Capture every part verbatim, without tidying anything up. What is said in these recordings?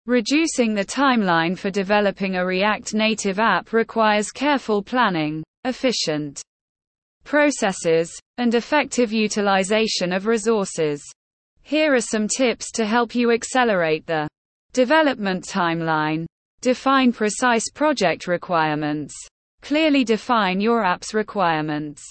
Reducing the timeline for developing a React Native app requires careful planning, efficient processes, and effective utilization of resources. Here are some tips to help you accelerate the development timeline. Define precise project requirements. Clearly define your app's requirements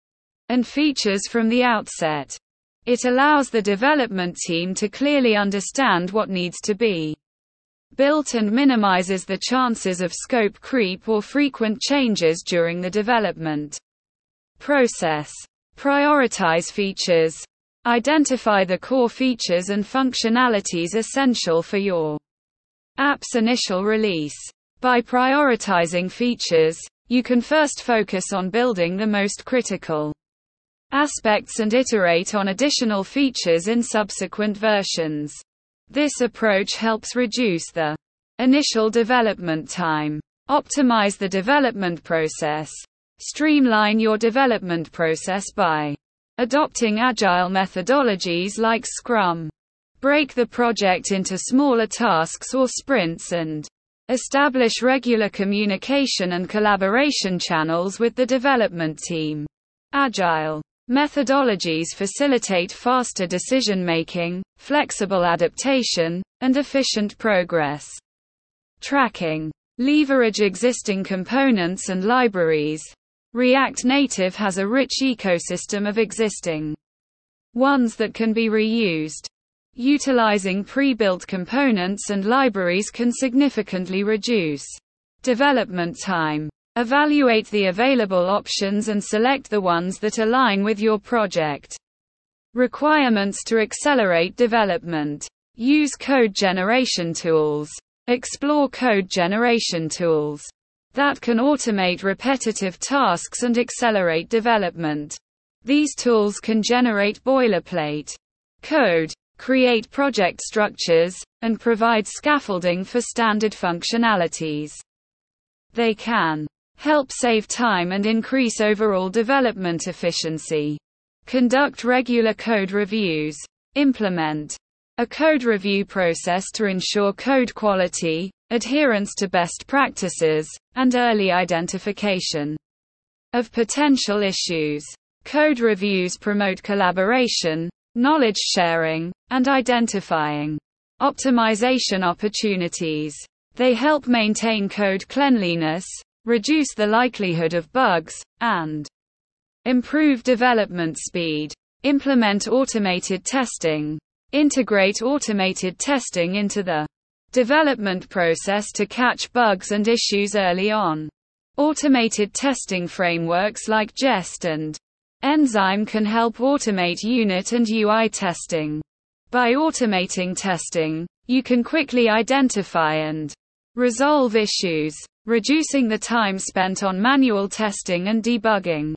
and features from the outset. It allows the development team to clearly understand what needs to be built and minimizes the chances of scope creep or frequent changes during the development process. Prioritize features. Identify the core features and functionalities essential for your app's initial release. By prioritizing features, you can first focus on building the most critical aspects and iterate on additional features in subsequent versions. This approach helps reduce the initial development time. Optimize the development process. Streamline your development process by adopting agile methodologies like Scrum. Break the project into smaller tasks or sprints and establish regular communication and collaboration channels with the development team. Agile methodologies facilitate faster decision-making, flexible adaptation, and efficient progress. Tracking. Leverage existing components and libraries. React Native has a rich ecosystem of existing ones that can be reused. Utilizing pre-built components and libraries can significantly reduce development time. Evaluate the available options and select the ones that align with your project requirements to accelerate development. Use code generation tools. Explore code generation tools that can automate repetitive tasks and accelerate development. These tools can generate boilerplate code, create project structures, and provide scaffolding for standard functionalities. They can help save time and increase overall development efficiency. Conduct regular code reviews. Implement a code review process to ensure code quality, adherence to best practices, and early identification of potential issues. Code reviews promote collaboration, knowledge sharing, and identifying optimization opportunities. They help maintain code cleanliness, reduce the likelihood of bugs, and improve development speed. Implement automated testing. Integrate automated testing into the development process to catch bugs and issues early on. Automated testing frameworks like Jest and Enzyme can help automate unit and U I testing. By automating testing, you can quickly identify and resolve issues, reducing the time spent on manual testing and debugging.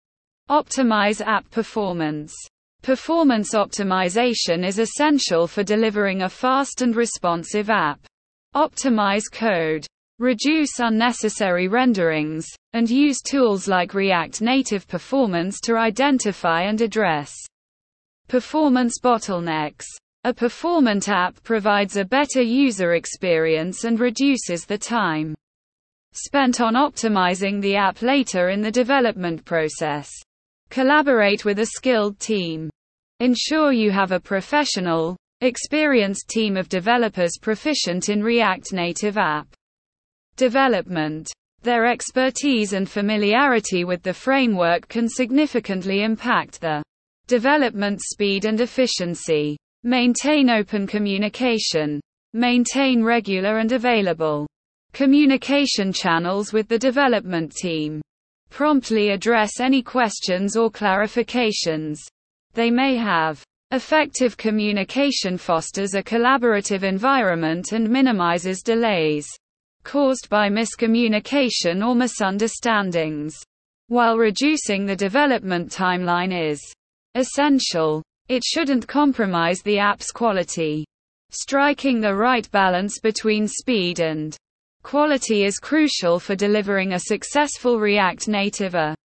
Optimize app performance. Performance optimization is essential for delivering a fast and responsive app. Optimize code. Reduce unnecessary renderings, and use tools like React Native Performance to identify and address performance bottlenecks. A performant app provides a better user experience and reduces the time spent on optimizing the app later in the development process. Collaborate with a skilled team. Ensure you have a professional, experienced team of developers proficient in React Native app development. Their expertise and familiarity with the framework can significantly impact the development speed and efficiency. Maintain open communication. Maintain regular and available communication channels with the development team. Promptly address any questions or clarifications they may have. Effective communication fosters a collaborative environment and minimizes delays caused by miscommunication or misunderstandings. While reducing the development timeline is essential, it shouldn't compromise the app's quality. Striking the right balance between speed and quality is crucial for delivering a successful React Native app.